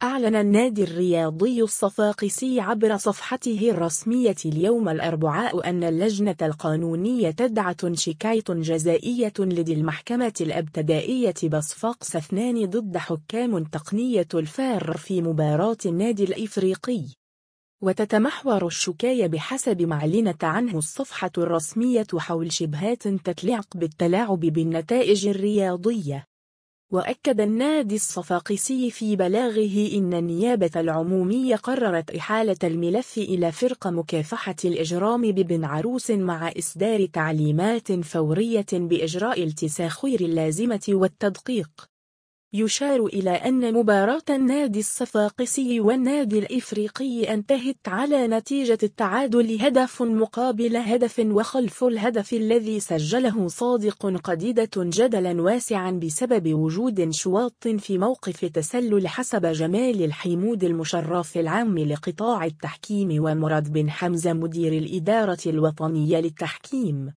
أعلن النادي الرياضي الصفاقسي عبر صفحته الرسمية اليوم الأربعاء أن اللجنة القانونية تدعى شكاية جزائية لدى المحكمة الابتدائية بصفاقس 2 ضد حكام تقنية الفار في مباراة النادي الإفريقي. وتتمحور الشكاية بحسب ما أعلنت عنه الصفحة الرسمية حول شبهات تتعلق بالتلاعب بالنتائج الرياضية. وأكد النادي الصفاقسي في بلاغه إن النيابة العمومية قررت إحالة الملف إلى فرقة مكافحة الإجرام ببن عروس مع إصدار تعليمات فورية بإجراء التساخير اللازمة والتدقيق. يشار إلى أن مباراة النادي الصفاقسي والنادي الإفريقي انتهت على نتيجة التعادل هدف مقابل هدف، وخلف الهدف الذي سجله صادق قديدة جدلا واسعا بسبب وجود شواط في موقف تسلل حسب جمال الحمود المشرف العام لقطاع التحكيم ومراد بن حمزة مدير الإدارة الوطنية للتحكيم.